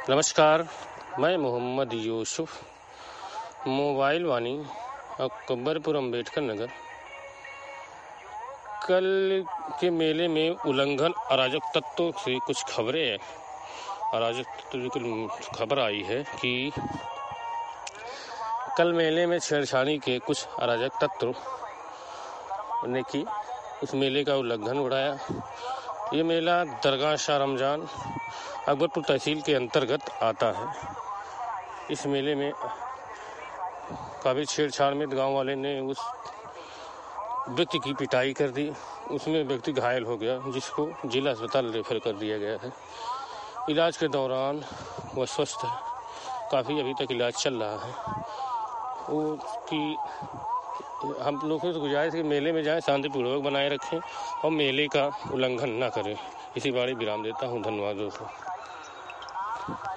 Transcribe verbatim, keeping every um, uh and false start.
नमस्कार, मैं मोहम्मद यूसुफ, मोबाइल वानी, अकबरपुर अम्बेडकर नगर। कल के मेले में उल्लंघन अराजक तत्वों से कुछ खबरें अराजक तत्वों की खबर आई है कि कल मेले में छेड़छाड़ी के कुछ अराजक तत्व ने की उस मेले का उल्लंघन उड़ाया। ये मेला दरगाह शाह रमजान अकबरपुर तहसील के अंतर्गत आता है। इस मेले में काफ़ी छेड़छाड़ में गांव वाले ने उस व्यक्ति की पिटाई कर दी। उसमें व्यक्ति घायल हो गया, जिसको जिला अस्पताल रेफर कर दिया गया है। इलाज के दौरान वह स्वस्थ है, काफ़ी अभी तक इलाज चल रहा है। वो कि हम लोगों से गुजारिश है कि मेले में जाएं, शांतिपूर्वक बनाए रखें और मेले का उल्लंघन ना करें। इसी बारे विराम देता हूँ। धन्यवाद दोस्तों।